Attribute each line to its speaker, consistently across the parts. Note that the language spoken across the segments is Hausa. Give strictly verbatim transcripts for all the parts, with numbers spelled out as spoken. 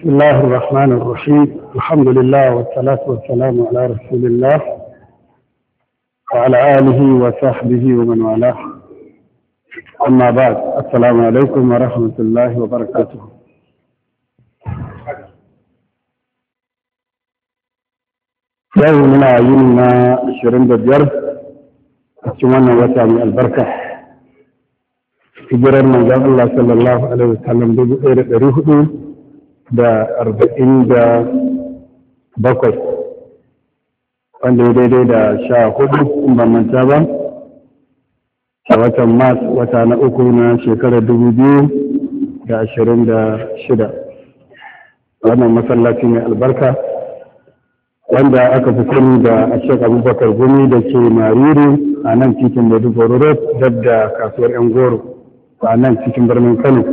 Speaker 1: بسم الله الرحمن الرحيم. الحمد لله والصلاة والسلام على رسول الله وعلى آله وصحبه ومن والاه. أما بعد، السلام عليكم ورحمة الله وبركاته. يومنا يومنا عشرين دجار أتمنى وسامي البركة hijirar manzon Allah sallallahu alaihi wasallam dubu ɗaya da ɗari hudu da arba'in da bakwai wanda ya daidai da sha hudu in ban manta ba a watan mars wata na uku na shekarar dubu biyu da ashirin da shida wannan masallaci mai albarka wanda aka fi sani da Ashek Abubakar Gumi da ke Mariri a nan titin Maiduguri Road dab da kasuwar yan goro a nan cikin birnin Kano.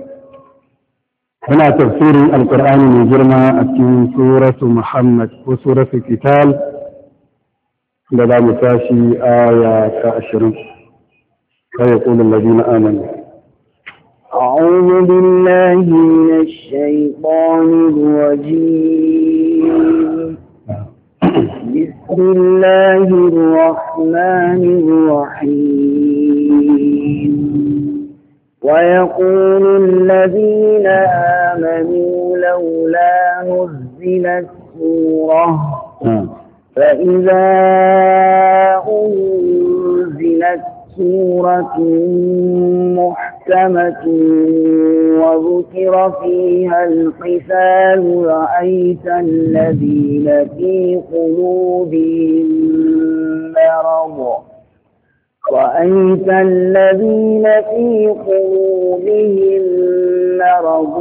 Speaker 1: Muna tafsirin Alƙur'ani mai girma a cikin suratu Muhammad ko suratu Qital da za mu tashi aya ta ashirin. Kai ya ƙulun ladina amanu.
Speaker 2: أعوذ بالله من الشيطان الرجيم. بسم الله الرحمن الرحيم. ويقول الذين آمنوا لولا نزلت سورة فإذا أنزلت سورة محكمة وذكر فيها القتال رأيت الذين في قلوبهم مرض رأيت الذين في قلوبهم مرض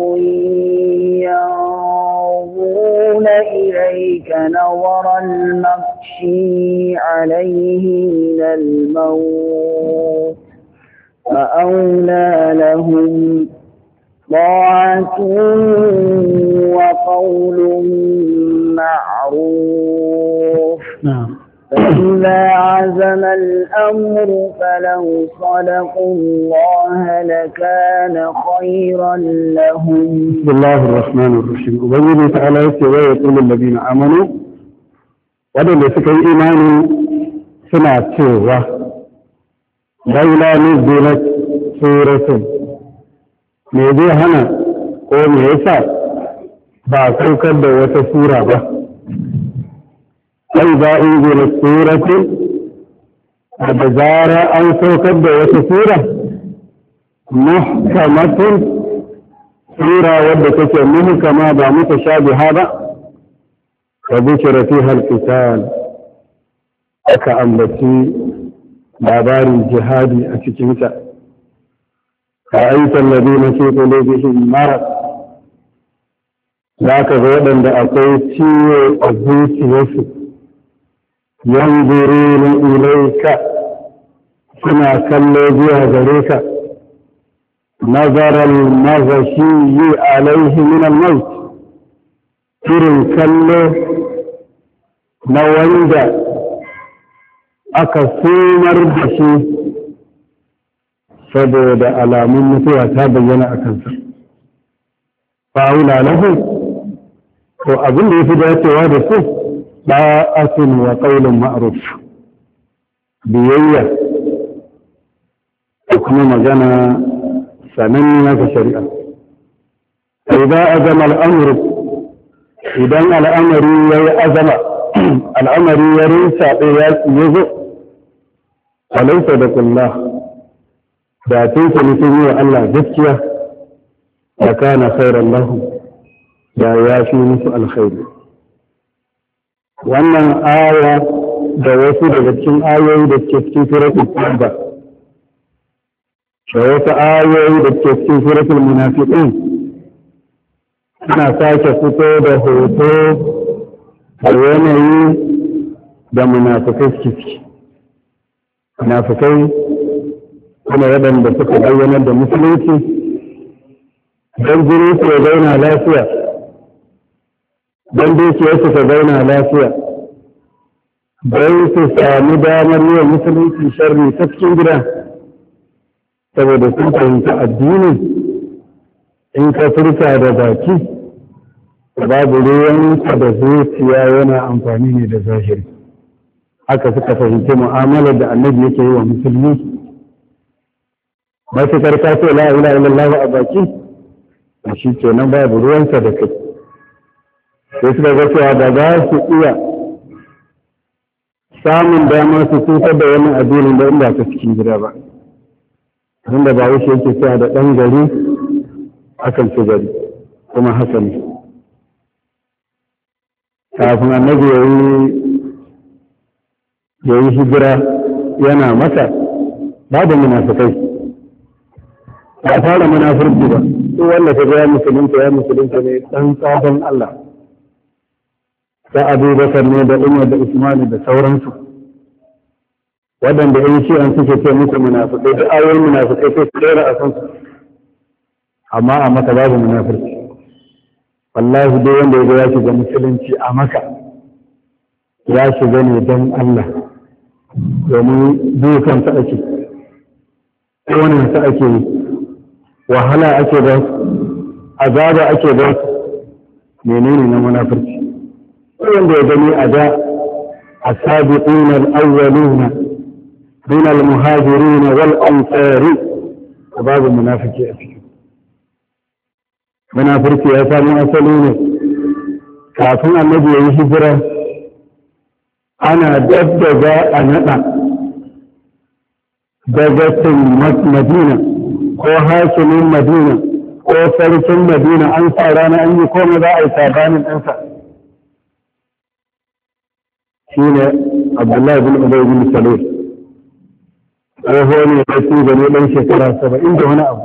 Speaker 2: ينظرون إليك نظر المغشي عليه من الموت فأولى لهم طاعة وقول معروف. نعم. فإذا عزم الأمر فلو صدقوا الله لكان خيرا لهم.
Speaker 1: بسم الله الرحمن الرحيم. وبين تعالى ويقول الذين آمنوا ودن سكي إيمان سنة سورة لولا نزلت سورة ميدي هنا قوم يسا باكوك دوة سورة با فإذا أنزلت سورة أبزار أو سوكب وسورة محكمة سورة ودتك محكمة بمتشابهة وذكر فيها القتال كأنبتي بابار الجهاد أتكنت رأيت الذين في قلوبهم مرض ذاك غدا لأقيت أبوت يوسف ينظرون إليك سنا كالو بها ذلك نظر المغشي عليه من الموت ترن كالو نوند أكسومر بشي saboda alamun mutuwa ta bayyana a kansa fa'ula lahu to abin da yafi dacewa da su da'atun wa qawlun ma'ruf biyayya da kuma magana sananniya ga shari'a idan azama al'amru idan al'amari yayi azama al'amari ya rinsa da ya yazo alaysa da kullah da tunta mutum yi wa Allah gaskiya ya kana khairan lahu da ya fi musu alkhairi. Wannan aya da wasu daga cikin ayoyi da ke cikin suratul Tauba da wasu ayoyi da ke cikin suratul Munafiqun suna sake fito da hoto da yanayi da munafikai ciki. Munafikai kuma waɗanda suka bayyanar da musulunci don jini su ya zauna lafiya don dukiyar su ta zauna lafiya don su sami damar yi wa musulunci sharri ta cikin gida saboda sun fahimci addini in ka furta da baki babu ruwansa da zuciya yana amfani ne da zahiri. Haka suka fahimci mu'amalar da annabi yake yi wa musulmi. Matuƙar ka ce la ilaha illallah a baki, shi ke nan babu ruwansa da kai. Sai suka ga cewa da za su iya samun damar su cutar da wannan addinin da inda ta cikin gida ba. Inda ba wuce yake cewa da ɗan gari akan ci gari, kuma haka ne. Kafin annabi ya yi ya yi hijira yana mata babu munafikai, ba fara munafurci ba. Duk wanda ka ga ya musulunta ya musulunta ne ɗan sabon Allah. Ta Abu Bakar ne da Umar da Usman da sauransu, waɗanda ‘yan shi'an suke ce musu munafikai, da ayoyin munafikai sai su ɗora a kansu, amma a maka babu munafurci. Wallahi dai wanda ya ga ya shiga musulunci a maka ya shiga ne don Allah, domin dukansa ake, ƙonansa ake yi, wahala ake ba su, azaba ake ba su, menene na munafurci. wanda ya gani a da السابقون الأولون من المهاجرين والأنصار باب المنافقين فيه منافقين يا سامو أصلين كافون النبي يهجر أنا دبدأ أنا دبدأ مدينة ko hakimin Madina ko sarkin Madina an sa rana an yi komai za a yi sabanin ɗansa. Shi ne Abdullahi bin Ubay bin Salul. Tsoho ne ya ci gani ɗan shekara saba'in da wani abu.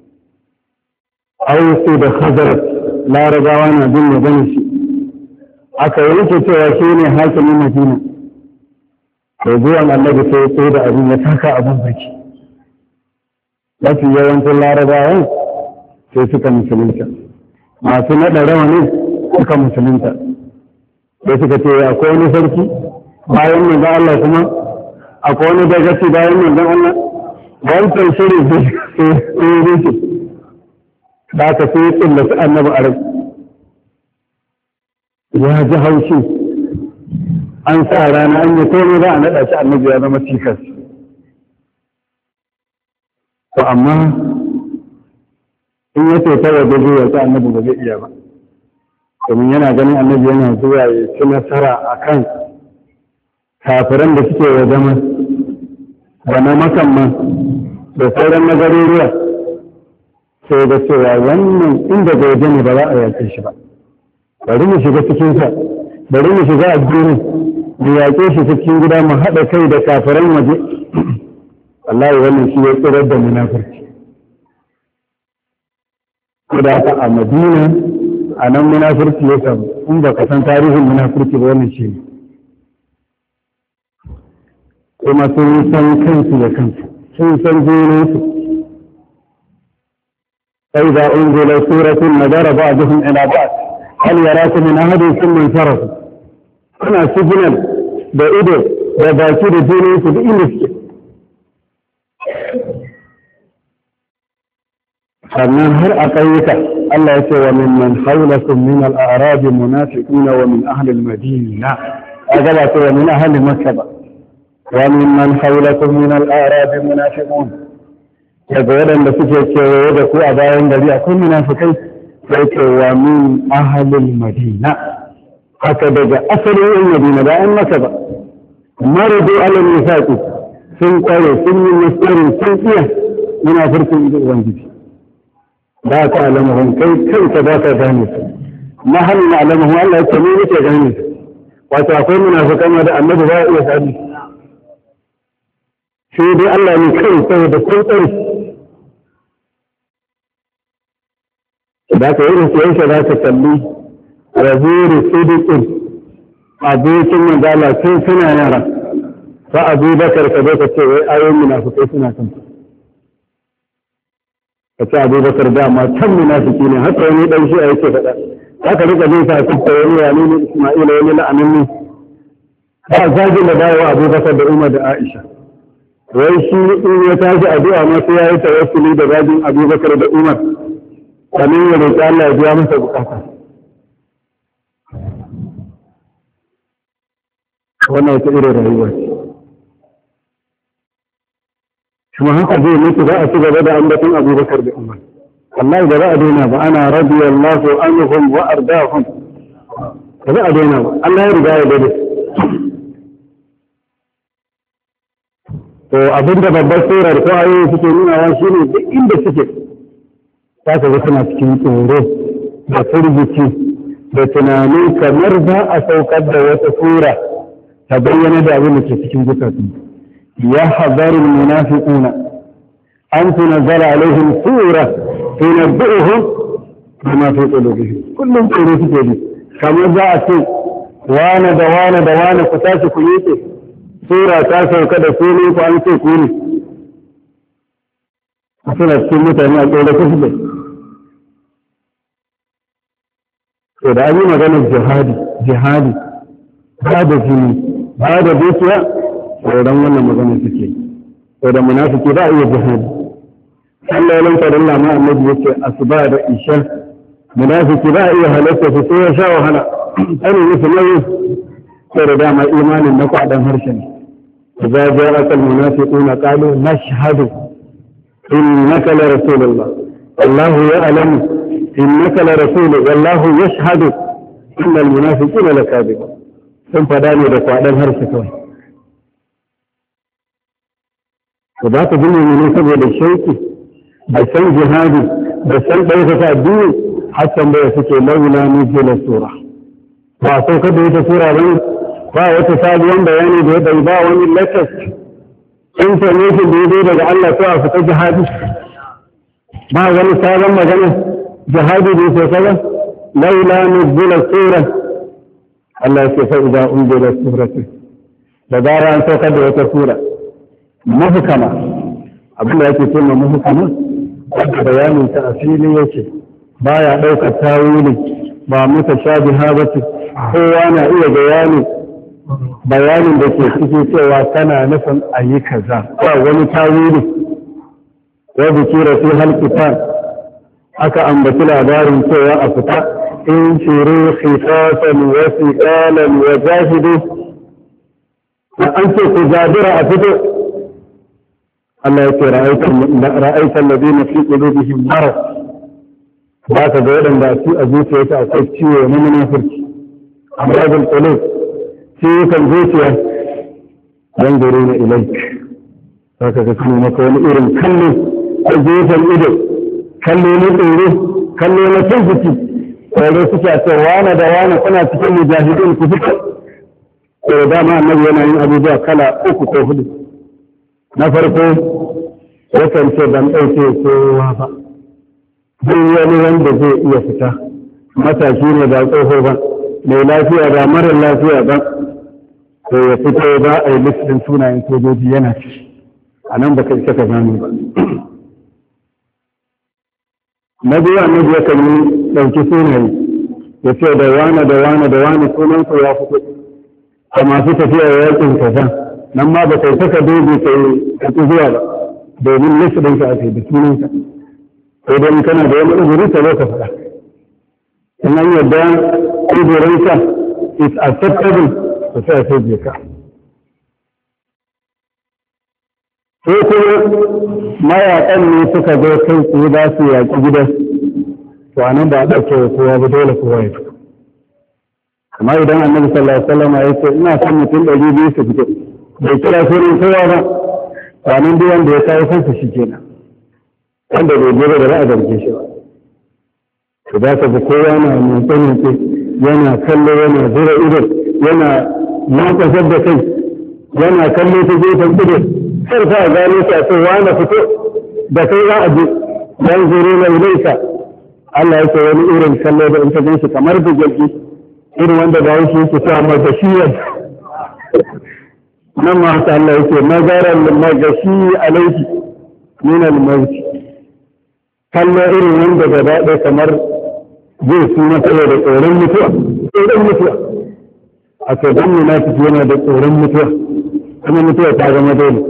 Speaker 1: Ausu da Khazar Larabawa na bin maganin shi. Aka yanke cewa shi ne hakimin Madina. Da zuwan Annabi sai sai da abin ya taka abin baki. Mafi yawancin larabawan sai suka musulunta, masu naɗa rawanin suka musulunta, sai suka ce akwai wani sarki bayan nan da Allah kuma akwai wani dagaci bayan nan da Allah wancan shirin da sai rufe da aka sai tsilla su annabi a rai ya ji haushi an sa rana an yi komai za a naɗa shi annabi ya zama cikas. To amma in ya ce ta waje zuwa ta annabi ba zai iya ba, domin yana ganin annabi yana zuwa ya ci nasara a kan kafiran da suke wa zama da na makamman da sauran na garuruwa, sai da cewa wannan inda gaje ne ba za a yaƙe shi ba. Bari mu shiga cikinsa, bari mu shiga addinin, mu yaƙe shi cikin gida mu haɗa kai da kafiran waje. Allah wannan shi ya tsirar da munafurci. Kuda ka a Madina a nan munafurci ya samu, in ba ka san tarihin munafurci ba wannan shi ne. Kuma sun san kansu da kansu, sun san junansu. Sai da unzila suratun nadara ba'duhum ila ba'd hal yarakum min ahadin thumma insarafu. Suna signal da ido da baki da junansu duk inda suke. sannan har a ƙauyuka Allah ya ce wa min man hawlakum min al-a'rab munafiqun wa min ahli al-madina kaga ba ce wa min ahli makkah ba wa min man hawlakum min al-a'rab munafiqun daga wadanda suke kewaye da ku a bayan gari akwai munafikai sai ce wa min ahli al-madina haka daga asalin yan madina ba an maka ba maradu ala nifaqi sun kware sun yi nasarin sun iya munafircin da ubangiji ba ka alamuhun kai kanka ba ka gane su mahallin alamuhun Allah ya kame nake gane su wato akwai munafikan da annabi ba ya iya sani sai dai Allah ne kai saboda kun tsare da ka yi rufe za ka kalli razuri sidikin abokin manzala tun suna yara fa abu bakar ka zo ka ce wai ayoyin munafikai suna kan ka ce abubakar dama can munafiki ne haka wani dan shi yake faɗa haka rika jin sa kuka wani wani ne Isma'ila wani la'ananni ba zagin da dawo abubakar da Umar da Aisha wai shi in ya tashi addu'a ma sai yayi tawassuli da zagin abubakar da Umar kamin ya roƙi Allah ya biya masa bukata wannan wata irin rayuwa ce. Kuma haka zai mutu za a ci gaba da ambaton Abubakar da Umar. Allah da za a daina ba ana radiyallahu anhum wa ardahum. Ba za a daina ba. Allah ya riga ya dade. To abinda babbar surar ko ayoyi suke nuna wa shine duk inda suke za ka ga suna cikin tsoro da firgici da tunani kamar za a saukar da wata sura ta bayyana da abin da ke cikin zukatu. Ya hadarin munafiquna an tunazzala alaihim sura tunabbi'uhum bima fi qulubihim. Kullum tsoro suke bi kamar za a ce wane da wane da wane ku tashi ku yi sura ta sauka da su ne ku an ce ku ne. Suna cikin mutane a tsoro ku suke. To da an yi maganar jihadi, jihadi, ba da jini, ba da dukiya, tsoron wannan maganar suke. To da munafiki ba a iya jihadi. Allah ya lantar Allah ma annabi yace asuba da isha, munafiki ba a iya halatta su sai ya sha wahala. Ana musu nauyi. Sai da dama imanin na kwaɗan harshen. إذا جاءك المنافقون قالوا نشهد إنك لرسول الله والله يعلم إنك لرسول والله يشهد إن المنافقين لكاذبون ثم فداني دفع دم هرس كوي وذاك جمع من سبب الشيك بسن جهادي بسن بيتة الدين حتى بيتك لولا نزل السورة وعصوك بيتة سورة بين ba wata sabuwan bayani da ya bai ba wani latest information da ya zo daga Allah ko a fita jihadi ba wani sabon magana jihadi da ya sauka ba laula nuzula sura Allah ya ce fa idan unzila suratu da gara an saukar da wata sura muhkama abin da yake cewa muhkama wanda bayanin ta asili yake baya daukar tawili ba mutashabiha ba kowa na iya bayani bayanin da ke ciki cewa tana nufin a yi kaza ba wani tawili wa bikira fi halqitan aka ambaci labarin cewa a fita in shiru khifafan wa thiqalan wa jahidu an ce ku jabira a fito Allah ya ce ra'aita alladhina fi qulubihim marad ba ka ga wadanda a zuciyarsa akwai ciwo na munafurci amradul qulub cikin zuciya don gare na ilaik za ka ga kuma maka wani irin kallo a gefen ido kallo na tsoro kallo na cin jiki tsoro suke a ce wane da wane kuna cikin mujahidin ku fita ko dama annabi yana yin abubuwa kala uku ko hudu na farko yakan ce ban ɗauke kowa ba duk wani wanda zai iya fita matashi ne ba tsoho ba mai lafiya ba marar lafiya ba to ya fito ba a yi listin sunayen sojoji yana ci a nan ba kai saka zami ba na biyu annabi yakan yi ɗauki sunaye ya ce da wane da wane da wane sunan su ya fito a masu tafiya ya yakin kaza nan ma ba kai saka dogo kai ka zuwa ba domin listin ka ake da sunanka ko don kana da wani uzuri ka zo ka faɗa in an yadda uzurinka is acceptable to sai sai je ka ko kuma mayaƙan ne suka zo kai tsaye za su yaƙi gidan to anan ba a ɗauke wa kowa ba dole kowa ya fito amma idan annabi sallallahu alaihi wasallam ya ce ina son mutum ɗari biyu su fito bai kira sunan kowa ba to anan duk wanda ya kawo kansa shi kenan wanda bai je ba da za a zarge shi ba to za ka ga kowa na mutane yana kallo yana zura ido yana makasar da kai yana kallo ta gefen ido kar fa gano shi a ce wani fito da kai za a je dan zuru na ilaika Allah ya ce wani irin kallo da in ta gan shi kamar da jirgi irin wanda ba shi yake ta magashiyar nan ma haka Allah ya ce nazaran magashi alaiki min al-maut kallo irin wanda gaba ɗaya kamar zai suna tsaye da tsoron mutuwa tsoron mutuwa a ce don munafiki yana da tsoron mutuwa kuma mutuwa ta zama dole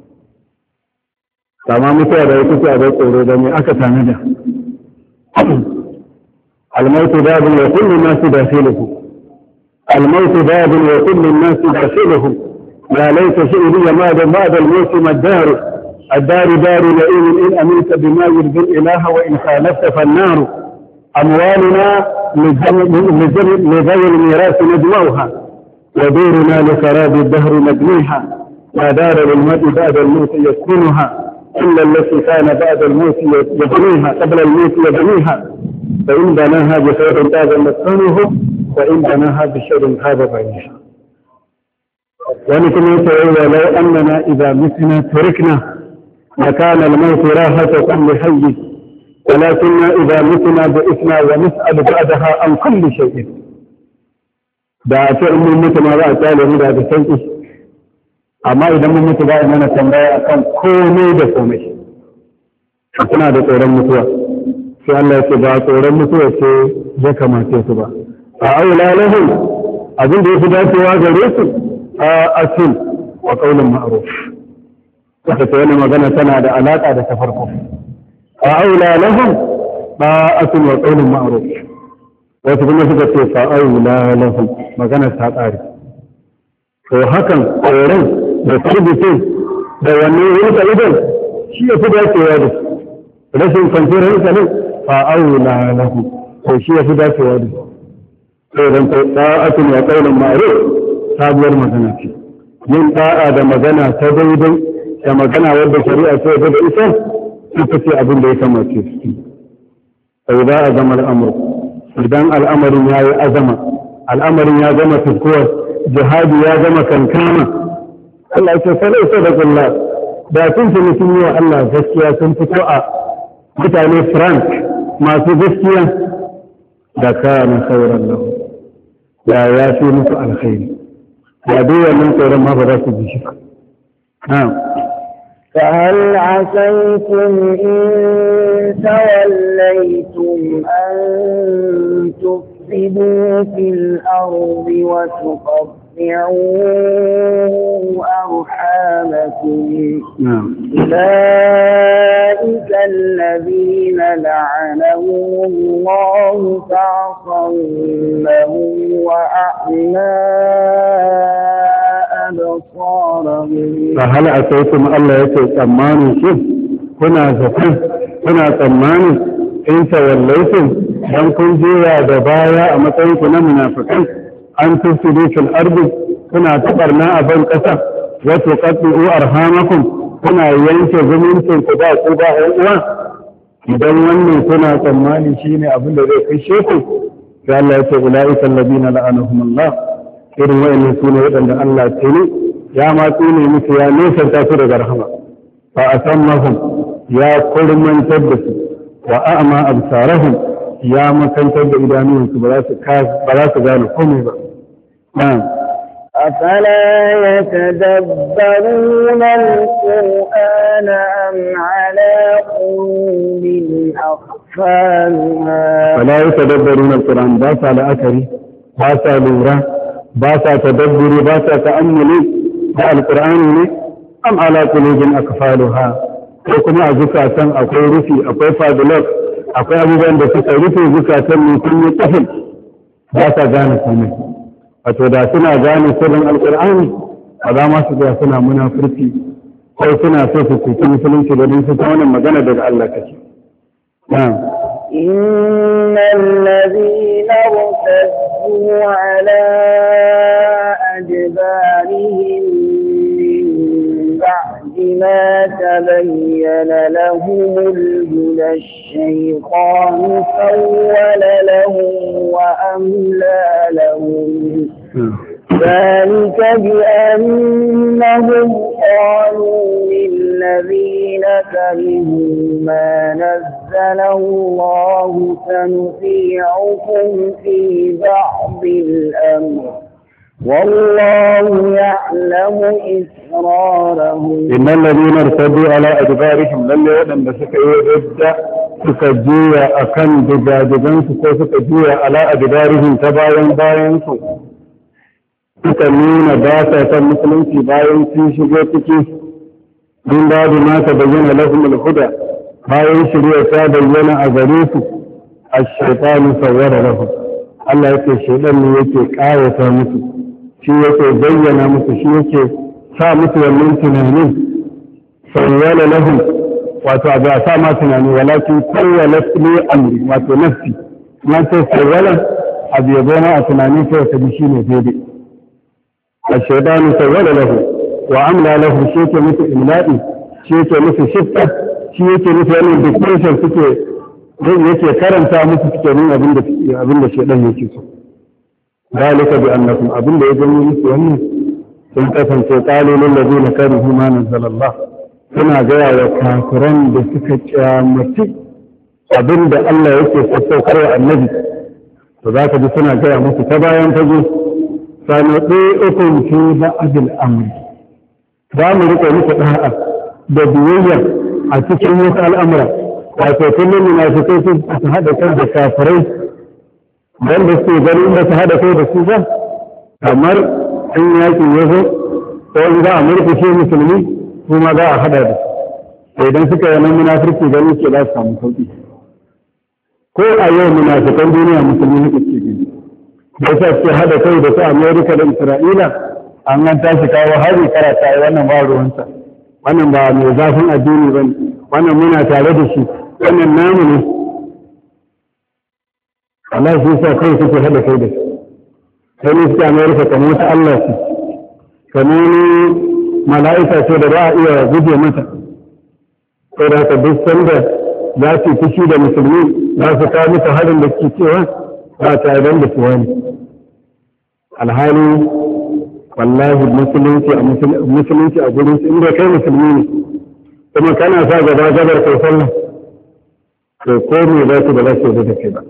Speaker 1: kama mutuwa da ya kusa da tsoro da mai aka tanada almaitu da abin ya kullu nasu da filuku الموت باب وكل الناس داخلهم يا ليت شئري ماذا بعد الموت ما الدار الدار دار لئيم إن أمنت بما يرضي الإله وإن خالفت فالنار أموالنا لذوي الميراث نجمعها ودورنا لخراب الدهر نبنيها لا دار للمرء بعد الموت يسكنها إلا التي كان بعد الموت يبنيها قبل الموت يبنيها فإن بناها بخير تاب مسكنه وإن بناها بشر خاب بنيها. ولكن يقول لو أننا إذا متنا تركنا لكان الموت راحة كل حي ولكننا إذا متنا بإثنا ونسأل بعدها عن كل شيء. da a ce in mun mutu ma za a tsale mu da sauki amma idan mun mutu ba a mana tambaya akan komai da komai suna da tsoron mutuwa sai Allah ya ce ba tsoron mutuwa ce ya kamace su ba a aula lahum abin da yafi dacewa gare su a asil wa qaulun ma'ruf wata ta yana magana tana da alaka da ta farko a aula lahum ba asil wa qaulun ma'ruf wasu kuma suka ce fa'aula lahum magana ta ƙare to hakan tsoron da turbitin da wanne yanka idan shi ya fi dacewa da su rashin kwanciyar hankalin fa'aula lahum to shi ya fi dacewa da su tsoron ta'atun ya ƙaunin ma'ruf sabuwar magana ce yin ta'a da magana ta daidai da magana wadda shari'a ce da ita ita ce abin da ya kamace su sai za a zama al'amur idan al'amarin ya yi azama al'amarin ya gama fitowar jihadi ya gama kankama Allah ya ce sai sai da kulla da sun fi mutum yi wa Allah gaskiya sun fito a mutane frank masu gaskiya da kana sauran lahu ya ya fi musu alkhairi ya dai wannan tsoron ma ba za su ji shi ba na'am
Speaker 2: فهل عسيتم إن توليتم أن تفسدوا في الأرض وتقطعوا أرحامكم أولئك الذين لعنهم الله فاعصمهم وأعمى
Speaker 1: فهل أتيتم الله يتي تماني شيء كنا زفن كنا تماني إن توليتم dan kun jira da baya a matsayin ku na munafikai an tufsidu fil ardi kuna tabarna a ban kasa wa tuqattu arhamakum kuna yanke zumuncin ku ba ku ba uwa idan wannan kuna tsammani shine abin da zai kai sheku sai Allah ya ce ulaika alladhina la'anahum Allah irin wa'annan sune wadanda Allah ya tsine ya ma tsine musu ya nesanta su daga rahama fa asammahum ya kurmantar da su wa a'ma absarahum ya makantar da idanunsu ba za su ba za su gane komai ba na'am
Speaker 2: أفلا يتدبرون القرآن أم على قلوب أقفالها
Speaker 1: فلا يتدبرون القرآن باسا لأكري باسا لورا باسا تدبري باسا تأملي القرآن أم على قلوب أقفالها وكما زكاة أقوي رفي أقوي فاضلات akwai abubuwan da suka rufe zukatan mutum ya kafin ba sa gane komai wato da suna gane sirrin alkur'ani ba za ma su ga suna munafurci ko suna so su kuci musulunci da din su ta wannan magana daga Allah kace na'am
Speaker 2: innal ladina irtaddu ala adbarihim ما تبين لهم الهدى الشيطان سول لهم وأملى لهم ذلك بأنهم قالوا للذين كرهوا ما نزل الله سنطيعكم في بعض الأمر والله يعلم إسرارهم
Speaker 1: إن الذين ارتدوا على أدبارهم لن يؤمن بسكة يبدأ سكجية أكن بجادبان سكجية على أدبارهم تباين باين سو تكمين باسة المسلم في باين في شجاتك من بعد ما تبين لهم الهدى باين شريعة تبين أغريس الشيطان صور لهم Allah yake shaidan ne yake ƙayata musu shi yake bayyana musu shi yake sa musu wannan tunanin sawwala lahum wato abu a sa ma tunani walakin sawwala li amri wato nafsi man ta sawwala abu ya gona a tunanin sai ta bi shine daidai الشيطان سول له وعمل له شيء مثل إملائي شيء مثل شفة شيء مثل يعني ديكتيشن suke yake karanta musu suke nuna abinda abinda shedan yake so dalika bi annakum abinda ya gani musu wannan sun kasance qalilul ladina karihu ma nazzalallah suna gaya wa kafiran da suka kyamaci abinda Allah yake saukar wa annabi to zaka ji suna gaya musu ta bayan fage سنطيعكم في بعض الأمر دام رقم فتحة بدوية أتكلم يسأل الأمر وتكلم منافقين هذا كذا كافرين بل بس يقولون بس هذا كذا سوى أمر إن يأتي يزور وإذا أمر في شيء مسلمين ثم ذا أحد هذا إذا سكر من منافق يقولون كذا سامي صوتي كل أيام منافقين دنيا مسلمين كتير da sa ce hada kai da su Amerika da Isra'ila an nan tashi kawo hari karata wannan ba ruwansa wannan ba mai zafin addini bane wannan muna tare da shi wannan namu ne Allah shi sa kai suke hada kai da su sai ne suke Amerika kamar wata Allah ce kamar ni mala'ika ce da ba a iya guje mata sai da ka duk sanda za su fushi da musulmi za su kawo musu harin da suke cewa ba tare da su wani alhali wallahi musulunci a musulunci a gurin inda kai musulmi ne kuma kana sa gaba gabar kai sallah to ko me za su ba za su da kai ba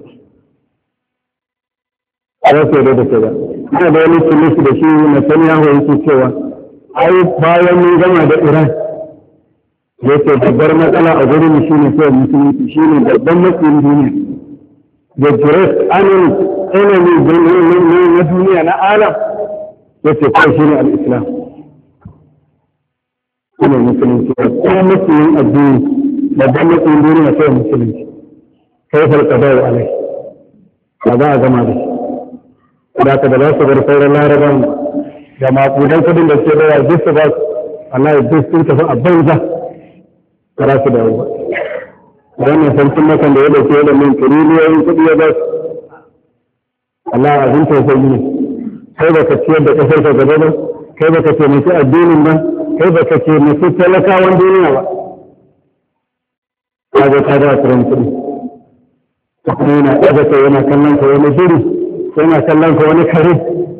Speaker 1: za su da kai ba ina da wani sulusu da shi na sani yawo yake cewa ai bayan mun gama da Iran yace babbar matsala a gurin shi ne sai musulunci shi ne babban matsayin duniya the great enemy enemy na duniya na alam yace kai shi ne al-islam kuma musulunci kuma musulmin addini babban musulmin duniya sai musulunci kai farka da alai ba za a gama da shi da ka da za su bar sauran laraban da maƙudan kudin da ke rawa duk su ba su Allah ya duk sun tafi a banza ba za su dawo ba wannan sarkin makan da ya dauke da min tiriliyoyin kuɗi ya ba su Allah abin tausayi ne kai baka ciyar da kasar ka gaba ba kai baka taimaki addinin ba kai baka taimaki talakawan duniya ba ka ga ka da tsirin kuɗi kuma yana ɗaga ka yana kallon ka wani shiri yana kallon ka wani kare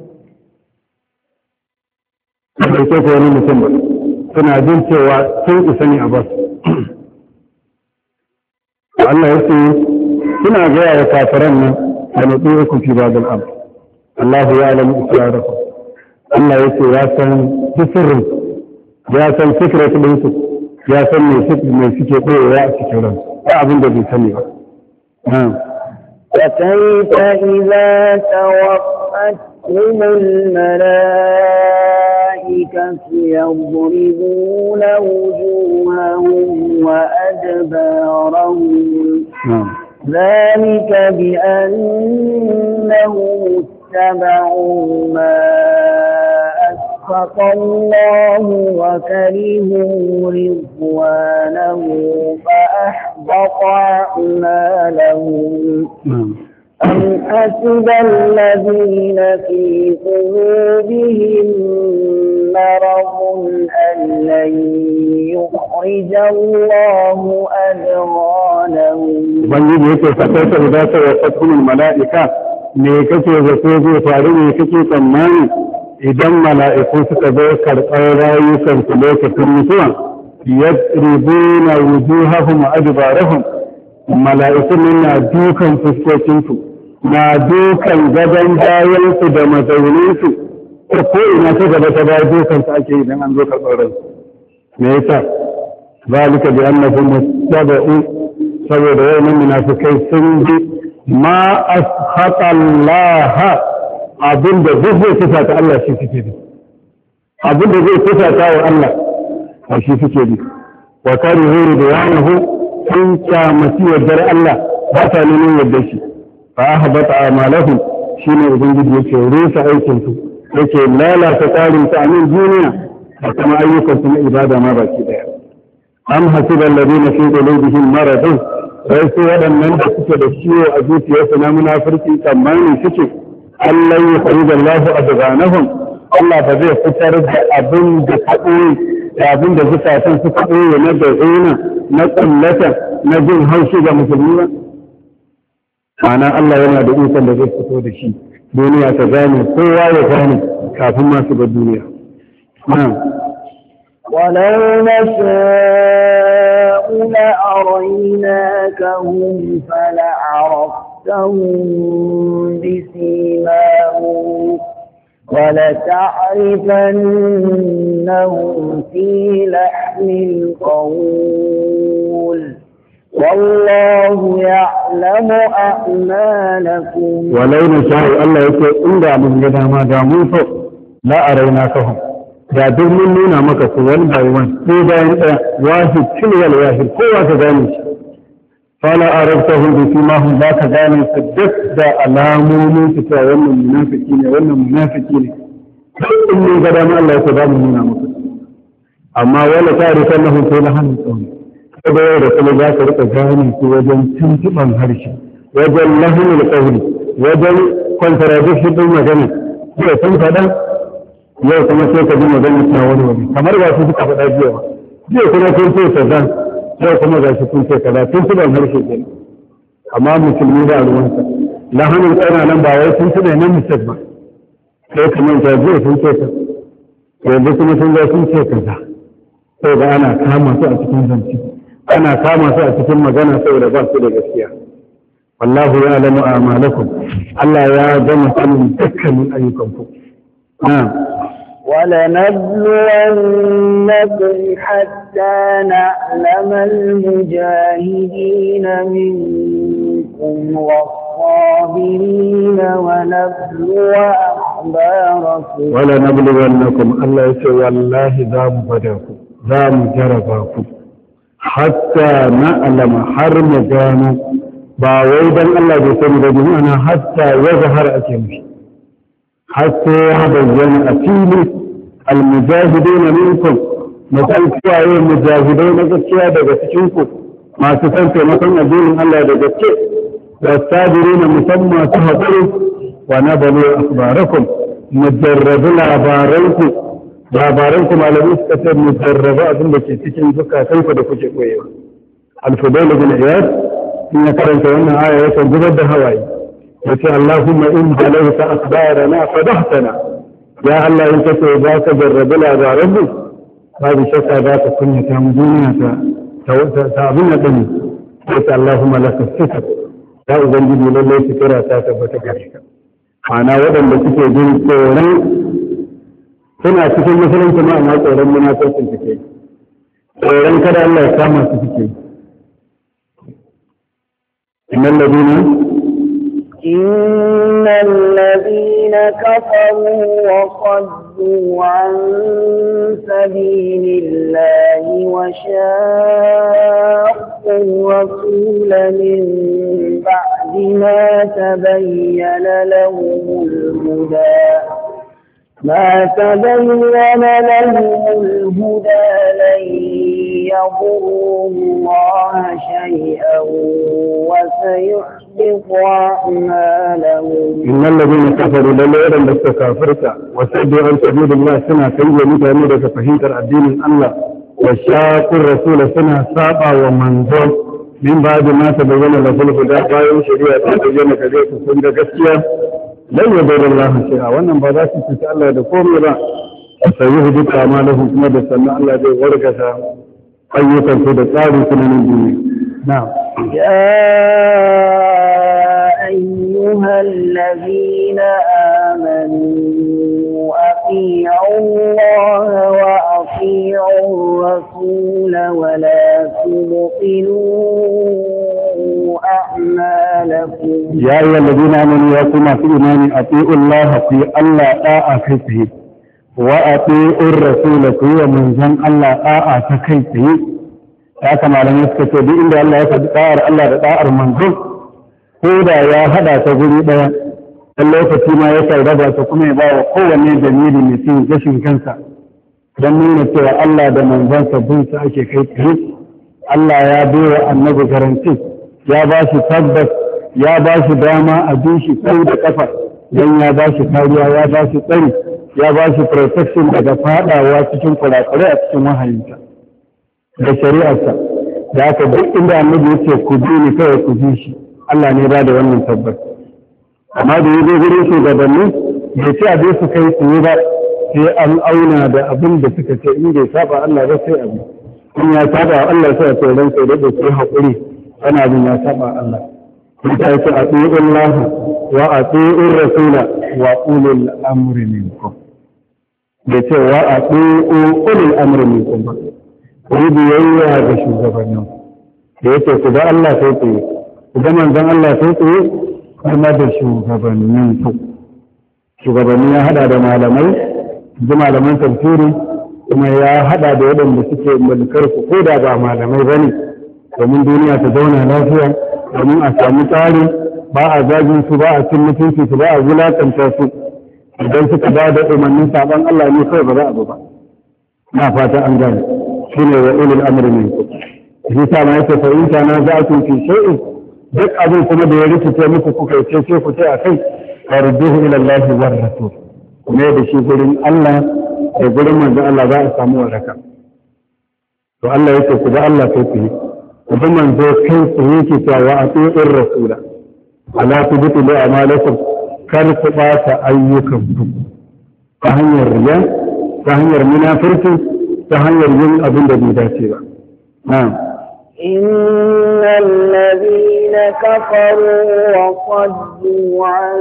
Speaker 1: a ɗauke ka wani mutum ba suna jin cewa sun isa ne a bas Allah ya ce suna gaya wa kafiran nan da nutsu ku fi babul am Allah ya alamu israrakum Allah ya ce ya san sirrin ya san secret din su ya san me suke me suke koyewa a cikin ran ba abin da bai sani ba
Speaker 2: فكيف إذا توفتهم الملائكة يضربون وجوههم وأدبارهم ذلك بأنهم اتبعوا ما أسخط الله وكرهوا رضوانه فأحبط أعمالهم أم حسب الذين في قلوبهم مرض أن لن يخرج الله أدغانهم
Speaker 1: ubangiji yake fataita da ta wasatul mala'ika me kake zato zai faru ne kake tsammani idan mala'iku suka zo karɓar rayukan su lokacin mutuwa yadribuna wujuhahum wa adbarahum mala'ikun na dukan fuskokin su na dukan gaban bayan su da mazaunin su ko ina ta gaba ta bayan dukan su ake idan an zo karɓar rayuka me yasa zalika bi annahum muttabu saboda wayannan munafikai sun bi ma askhata Allah abinda duk zai kusa ta Allah shi suke bi abinda zai kusa ta wa Allah a shi suke bi wa karihu da yanahu sun kyamati yardar Allah ba ta neman yardar shi fa ahbata amalahum shine ubangiji yake rusa aikin su yake lalata tsarin ta a nan duniya da kuma ayyukan su na ibada ma baki daya am hasiba alladhina fi qulubihim maradun wai su waɗannan da suke da ciwo a zuciyarsu na munafurci tsammani suke Allah ya farida Allahu adghanahum Allah ba zai fitar da abin da ka ɓoye da abin da zukatan suka ɓoye na da'ina na tsallata na jin haushi ga musulmi ba ma'ana Allah yana da ikon da zai fito da shi duniya ta gane kowa ya gane kafin masu ga duniya
Speaker 2: ولو نشاء لأريناكهم فلعرفتهم بسيماهم ولتعرفنهم في لحن القول والله يعلم أعمالكم
Speaker 1: ولو نشاء الله يقول إن دعم الجدامى داموه لا أريناكهم da duk mun nuna maka su wani bai wani sai bayan ɗaya wahid tilwal wahid kowa ka gane shi fala arabtahum bi simahum za ka gane su duk da alamomin su cewa wannan munafiki ne wannan munafiki ne in mun ga dama Allah ya ba mu nuna maka amma wala ta'rifannahum fi lahan qawm kada yau da kuma za ka rika gane su wajen tuntuban harshe wajen lahanul qawli wajen contradiction din magana sai sun faɗa yau kuma sai ka ji magana ta wani wani kamar ba su suka faɗa jiya ba jiya kuma kun ce kaza yau kuma ga shi kun ce kaza tun tuban harshe ke amma musulmi da ruwansa lahanin tsana nan ba wai sun tuna nan misal ba sai kamar ta jiya sun ce kaza yanzu kuma sun ga sun ce kaza sai da ana kama su a cikin zance ana kama su a cikin magana saboda ba su da gaskiya wallahu ya alamu a'malakum Allah ya gama sanin dukkanin ayyukanku na'am
Speaker 2: ولنبلونكم حتى نعلم المجاهدين منكم والصابرين ونبلو أخباركم
Speaker 1: ولنبلونكم الله يقول والله ذا مبداكم ذا مجرباكم حتى نعلم حرم جانو باويدا الله يسمى بجمعنا حتى يظهر أكيمش حتى يبين أكيد المجاهدين منكم مثل كواي المجاهدين جسيا دجسكم ما تفهمت مثلا دين الله دجسك والصابرين مسمى تهبروا ونبلوا أخباركم مجرد العباريكم labarankum malamai suka ce mujarraba abin da ke cikin zukatanku da kuke koyewa al-Fudail bin Iyad in ya karanta wannan aya ya zubar da hawaye yace Allahumma in balayta akhbarana fadahtana ya Allah in kace za ka jarrabi labaran mu babu shakka za ka kunyata mu duniya ta ta abin da ne yace Allahumma laka sifat ya ubangiji lalle fikira ta tabbata gare ka ana waɗanda suke jin tsoron suna cikin musulunci ma amma tsoron munafurcin suke tsoron kada Allah ya kama su suke innal ladina
Speaker 2: innal ladina kafaru wa saddu an sabilillahi wa shaqqu rasula min ba'di ma tabayyana lahumul huda ما تبين لهم الهدى لن يضروا الله شيئا وسيحبط أعمالهم
Speaker 1: إن الذين كفروا لله إذا بس كافرت وسدوا عن سبيل الله سنة كي متى فهيت الدين الله وشاقوا الرسول سنة سابع ومنزل من بعد ما تبين له الهدى باين شريعة تبين كذلك سنة كسيا لن يضر الله شيئا wannan ba za su cuci Allah da komai ba sai yi duka amalahu kuma da sannan Allah zai warkata ayyukan su da tsarin su nan duniya na'am
Speaker 2: ya ayyuhal ladina amanu atii'u Allah wa atii'u ar-rasul wa la tubtilu أعمالكم
Speaker 1: يا أيها الذين آمنوا يا كما في إيمان أطيعوا الله في الله طاعة كيفه وأطيعوا الرسول في ومن جن الله طاعة كيفه يا كما لم يسكت بي إن الله يفعل طاعة الله طاعة منزل هذا يا هذا تقولي بيا dan lokaci ma ya kai raba ta kuma ya ba wa kowanne dalili mai cin gashin kansa don nuna cewa Allah da manzansa bin sa ake kai tsaye. Allah ya baiwa annabi garanti, ya ba shi tabbas, ya ba shi dama a bi shi kai da kafa don ya ba shi kariya, ya ba shi tsari, ya ba shi protection daga fadawa cikin kurakurai a cikin wahayinsa da shari'arsa. Da aka duk inda annabi yace ku bi ni kawai ku bi shi, Allah ne ba da wannan tabbas. Amma da yaje gurin shugabanni bai ce abin su kai tsaye ba, sai an auna da abin da suka ce in bai saba Allah ba sai abu. In ya saba Allah sai a ce ran sai da ke haƙuri, ana abin ya saba Allah. Kun ta ce a tsi'in lahu wa a tsi'in rasula wa ulul amri minkum. Bai ce wa a tsi'in ulul amri minkum ba. Ku yi biyayya ga shugabannin. Da yake ku ga Allah sai tsaye, ku ga manzon Allah sai tsaye, kuma da shugabannin ku. Shugabanni ya hada da malamai, da malaman tafsiri, kuma ya hada da waɗanda suke mulkar ku ko da ba malamai ba ne, domin duniya ta zauna lafiya, domin a samu tsari, ba a zagin su, ba a cin mutunci su, ba a wulakanta su. Idan suka ba da umarnin saban Allah ne kawai ba za a ba. Na fata an gane. Shi ne wa ulul amri minkum. Shi sa ma yake fahimta na za ku fi shay'in, duk abin kuma da ya rikice muku kuka ce ce ku ce a kai, farduhu ila Allah war rasul. Kuma da shi gurin Allah da gurin manzon Allah za a samu waraka. To Allah yake ku ga Allah kai tsaye. Ku bi manzo kai tsaye ke cewa a tsi'ir rasula. Ala tubitu li amalakum, kar ku ɓata ayyukan ku. Ta hanyar riya, ta hanyar munafurci, ta hanyar yin abin da bai dace ba. Na'am.
Speaker 2: إن الذين كفروا وصدوا عن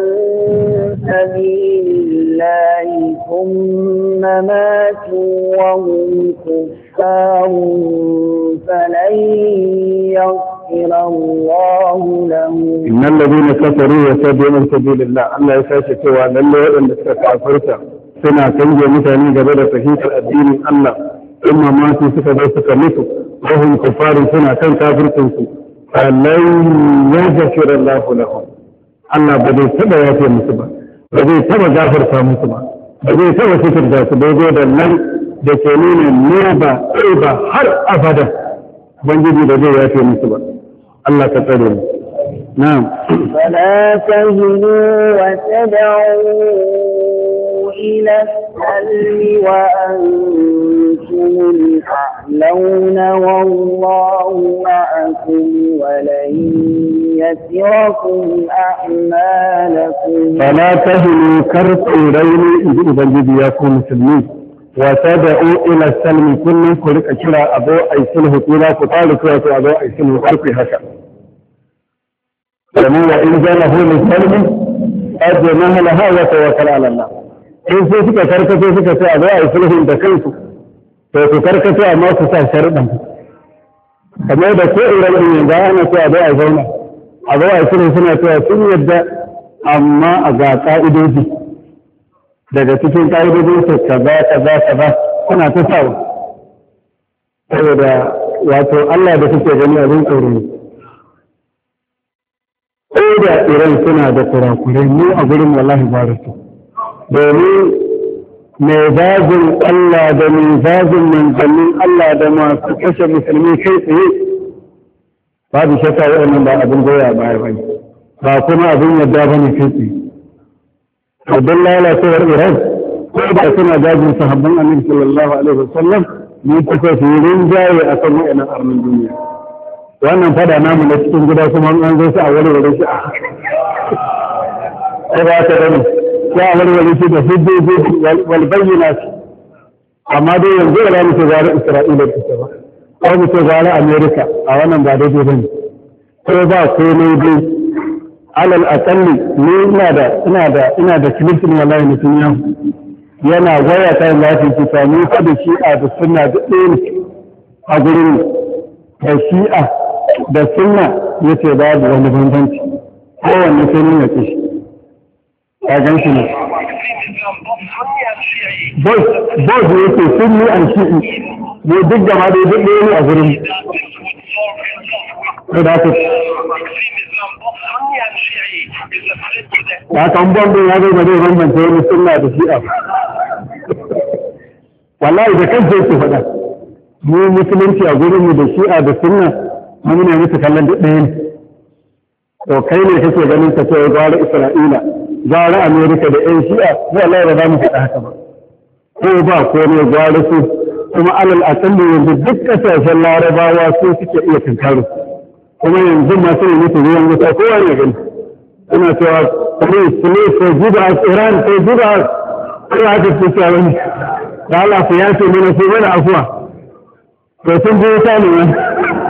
Speaker 2: سبيل الله ثم ماتوا وهم كفار فلن يغفر الله لهم.
Speaker 1: إن الذين كفروا وصدوا عن سبيل الله الله يساشي سوى لله أن تكافرت سنة تنجي مثلا قبل صحيح الدين الله ثم ماتوا سكبوا سكمتوا وهم كفار سنة كان كافرتهم فلن يغفر الله لهم. الله بدي تبا ياتي مسبا بدي تبا غفر مسبا بدي تبا ستر ذات بدي da nan da ke nuna neba ba har abada ubangiji da zai yafe musu ba. Allah ka tsare mu. Na'am.
Speaker 2: فلا تهنوا وتدعوا إلى السلم وأنتم الأعلون والله معكم ولن يتركم أعمالكم. فلا
Speaker 1: تهنوا كرقوا ريني إذ أبنجد يكون مسلمين وتدعوا إلى السلم كل كل أشرا أبو أي سله إلى كطالك وأبو أي سله كرقي هكا. فمن وإن جاله للسلم أجمع لها وتوكل على الله. in sai suka karkace suka ce a zo a yi sulhun da kansu to su karkace amma su sa sharuɗan kamar da ko iran ɗin yanzu ana ce a zo a zauna a zo a yi sulhun suna cewa sun yadda amma a ga ƙa'idoji daga cikin ƙa'idojin su kaza kaza kaza suna ta sawa saboda wato Allah da suke gani abin tsoro ne ko da iran suna da kurakurai mu a gurin wallahi ba da su domin mai zagin Allah da mai zagin manzannin Allah da masu kashe musulmi kai tsaye babu shakka waɗannan ba abin goya baya bane ba kuma abin yadda bane kai tsaye. To don lalacewar Iran ko da suna zagin sahabban Annabi sallallahu alaihi wasallam ne kuka su yi rinjaye a kan waɗannan arnin duniya. Wannan fada namu na cikin gida kuma an zo su a warware shi a ko ba ta gani ya warware shi da hujjoji wal bayyinat amma dai yanzu da mu ce gara Isra'ila ta ba ko mu ce gara America a wannan ba daidai bane ko ba komai dai alal aqalli ni ina da ina da ina da kilifin wallahi mutum yau yana waya ta lafiya ki sami fa da shi'a da sunna da ɗaya a gurin da shi'a da sunna yace babu wani bambanci kowanne sai ne ya kishi a gan shi ne bos bos yake sunni an shi'i ne duk da ma dai duk ɗaya ne a gurin ko da ku ya kan bambam ya zai ba zai bambanta wani sunna da shi'a wallahi da kan zai ku faɗa mu musulunci a gurin mu da shi'a da sunna mu ne musu kallon duk ɗaya ne to kai ne kake ganin ka cewa gwara Isra'ila gwara Amerika da ƴan shi'a wallahi ba za mu faɗa haka ba ko ba ko ne gwara su kuma alal akalli yanzu duk ƙasashen larabawa su suke iya tunkaru kuma yanzu masu yi musu ruwan wuta kowa ne gani suna cewa please please for Judas Iran for Judas ko haka su cewa wani da Allah ku yace mana su mana afuwa to sun ji wuta ne wani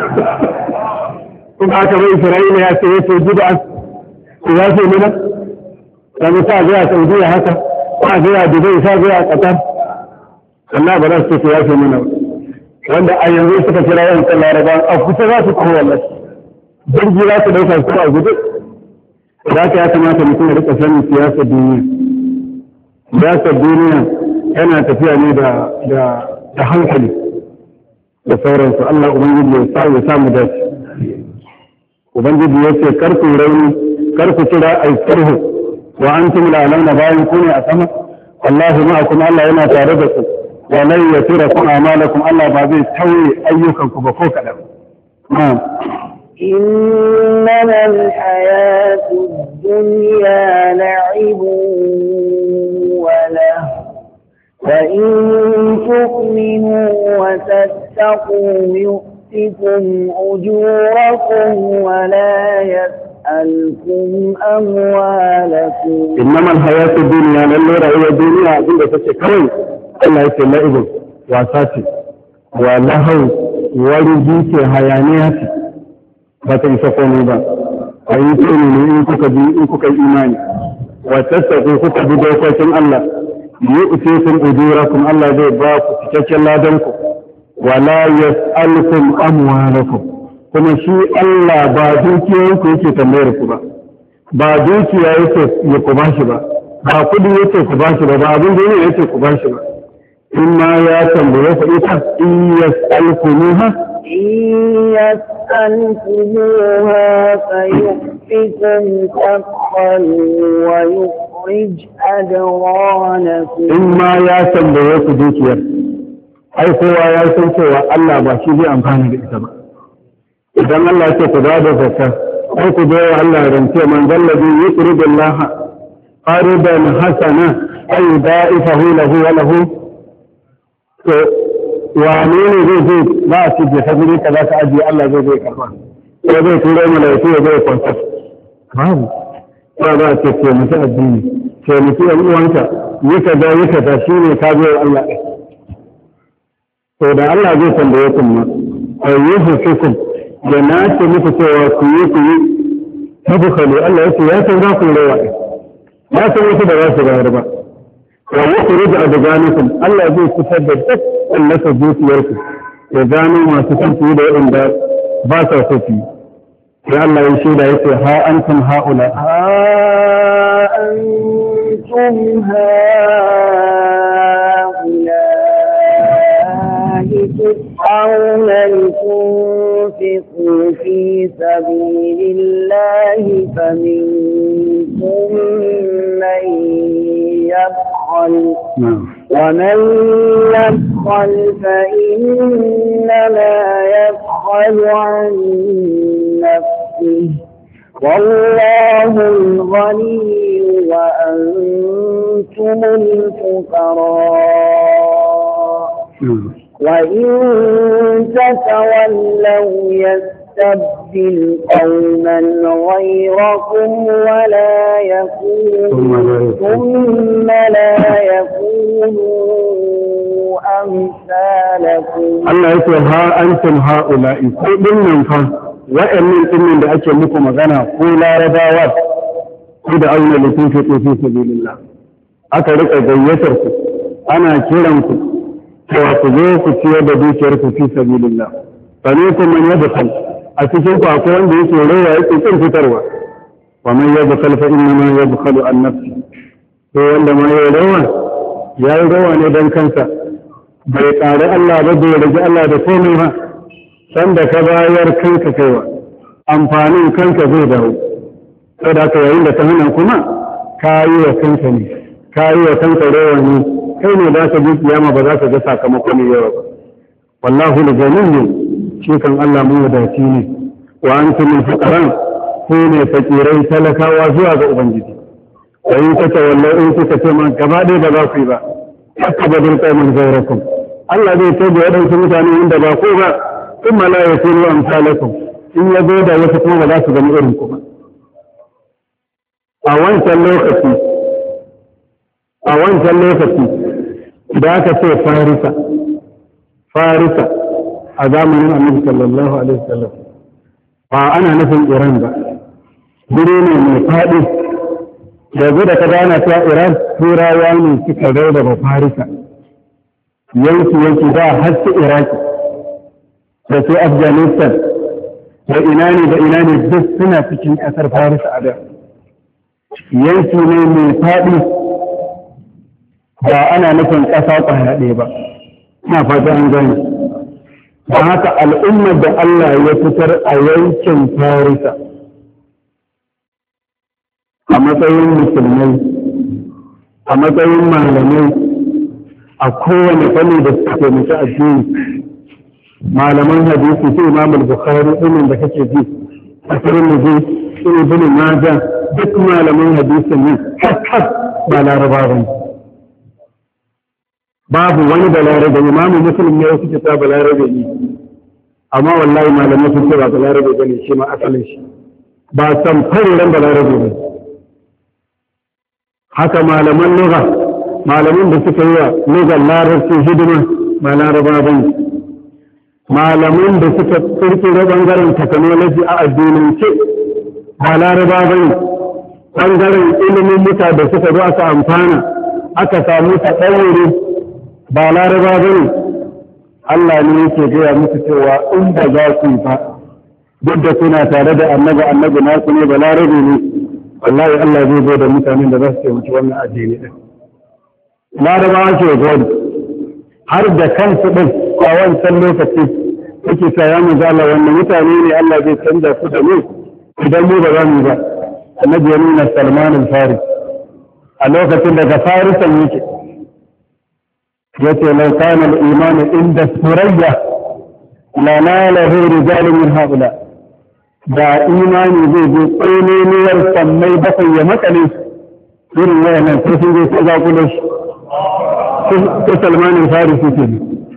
Speaker 1: kuma aka bai Isra'ila ya ce for Judas ku yace mana da mu sa ga Saudiya haka ko a ga Dubai sa ga Qatar Allah ba za su ce yace mana wanda a yanzu suka kira yan Laraba a kusa za su kawo wallahi jirgi za su dauka su a gudu da ka ya kamata mutum ya rika sanin siyasar duniya siyasar duniya yana tafiya ne da da hankali da sauransu Allah ubangiji ya sa ya samu dace ubangiji ya ce kar ku rauni kar ku kira ai sarhu wa antum la alauna bayan ku ne a sama Allahu ma'akum Allah yana tare da ku wa lan yatirakum a'malakum Allah ba zai tauye ayyukanku ba ko kadan na'am
Speaker 2: إنما الحياة الدنيا لعب وله وإن تؤمنوا وتتقوا يؤتكم أجوركم ولا يسألكم أموالكم
Speaker 1: إنما الحياة الدنيا للي رأي الدنيا عند تشكرين الله يسأل لعب واساتي ولهو ورجيك هيانياتي ba ta isa komai ba a yi tsoni ne in kuka bi in kuka yi imani wa tattaku kuka bi dokokin Allah yi usikum ujurakum Allah zai ba ku cikakken ladan ku wala yas'alukum amwalakum kuma shi Allah ba dukiyoyin ku yake tambayar ku ba ba dukiya yake ya ku bashi ba ba kudi yake ku bashi ba ba abin da yake ku bashi ba in ma ya tambaye ku ita in yas'alkumuha
Speaker 2: إن يسألكموها فيؤتكم تبخلوا ويخرج أدغانكم
Speaker 1: إما يا تنبيه دوكيار أي قوة يا سنسوة الله باشي بي أمكاني بإتبا إذن الله تقضى بذكا أي قضى الله رمتي من ذا الذي يقرب الله قربا حسنا أي ضائفه له وله wane ne zai zai ba a cikin ta guri ka za ka ajiye Allah zai zai karfa ko zai turo malaiku ya zai kwanta babu ba za a ce ke mutu addini ke mutu yan uwanka yi ka ga yi ka ta shi ne ka biyo Allah ɗaya to da Allah zai tambaye ku ma a yi hukukum da na ce muku cewa ku yi ku yi tabbukalu Allah ya ce ya san za ku rewa ya san wasu da za su bayar ba wa yukhrij adghanakum Allah zai fitar da duk annasa zuciyarku ya gano masu son su da wanda ba sa so su sai Allah ya shaida yace ha antum haula
Speaker 2: ha antum haula تسعون لتنفقوا في سبيل الله فمنكم من يبخل ومن يبخل فإنما يبخل عن نفسه والله الغني وأنتم الفقراء وإن تتولوا يستبدل قوما غيركم ولا يكونوا ثم لا يكونوا أمثالكم
Speaker 1: الله يقول ها أنتم هؤلاء كلهم فان وإن إن da ake muku magana ko larabawa ku da auna da kun fito fi sabilillah aka rika gayyatar ku ana kiran ku cewa ku zo ku ciyar da dukiyar ku fi sabilillah fa ne kun man yadkhal a cikin ku akwai wanda yake rawa yake kin fitarwa wa man yadkhal fa inna ma yadkhalu an nafsi to wanda ma yayi rawa yayi rawa ne dan kansa bai kare Allah ba bai rage Allah da komai ba san da ka bayar kanka kaiwa amfanin kanka zai dawo saboda haka yayin da ta hana kuma ka yi wa kanka ne ka yi wa kanka rewa ne kai ne za ka ji kiyama ba za ka ga sakamako ne yawa ba wallahu da ganiyyu shi kan Allah mu wadaci ne wa antum fuqaran ku ne fakirai talakawa zuwa ga ubangiji wa in ka tawallau in kuka ce man gaba ɗaya ba za ku yi ba haka badal qauman ghayrakum Allah zai tabbata wadansu mutane inda ba ko ba kuma la yakunu amsalakum in ya zo da wasu kuma ba za su gani irin ku ba a wancan lokaci a wancan lokaci da aka ce farisa farisa a zamanin annabi sallallahu alaihi wasallam ba ana nufin iran ba guri ne mai faɗi yanzu da ka gana ta iran turawa ne suka rarraba farisa yanki yanki da har su iraki da su afghanistan da ina ne da ina ne duk suna cikin ƙasar farisa a da yanki ne mai faɗi ba ana nufin ƙasa ƙwaya ɗaya ba ina fata an gani ba haka al'ummar da Allah ya fitar a yankin farisa a matsayin musulmai a matsayin malamai a kowane fanni da suka taimaki addini malaman hadisi su imam al-bukhari ɗinin da kake ji a tirmidhi su ibn majah duk malaman hadisin ne kakkas ba laraba ba babu wani da larabe imamu muslim ne wasu kita ba larabe ne amma wallahi malamai sun ce ba ba larabe ba ne shi ma asalin shi ba san fariran ba larabe ba haka malaman lugha malamin da suka yi wa lugar larabci hidima ba laraba ba ne malamin da suka kirkiro bangaren technology a addinance ba laraba ba ne bangaren ilimin muta da suka zo aka amfana aka samu ta ɗaure ba laraba ba ne Allah ne yake gaya musu cewa in ba za ku ba duk da kuna tare da annabi annabi naku ne ba larabe ne wallahi Allah zai zo da mutanen da za su taimaki wannan addini din larabawa ke gode har da kansu din a wancan lokaci yake ta ya muzala wannan mutane ne Allah zai canza su da mu idan mu ba za mu ba annabi ya nuna Salman al-Faris a lokacin daga Farisan yake yace law kana al-iman inda surayya la nalahu rijalun min haula da imani zai je tsayeniyar sammai bakwai ya makale irin wayannan sai sun je su zakulo shi ko Salman al-Faris yake